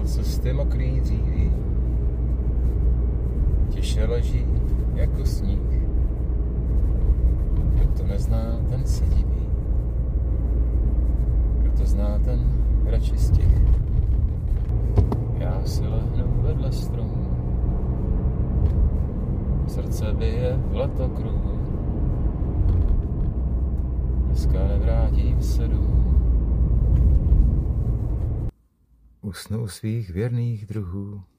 cesty mokrý dříví, tiše leží jako sníh. Kdo to nezná, ten se diví. Kdo to zná, ten radši stih. Já si lehnu vedle stromu, srdce bije v letokruhu. Dneska nevrátím se domů. Usnu svých věrných druhů.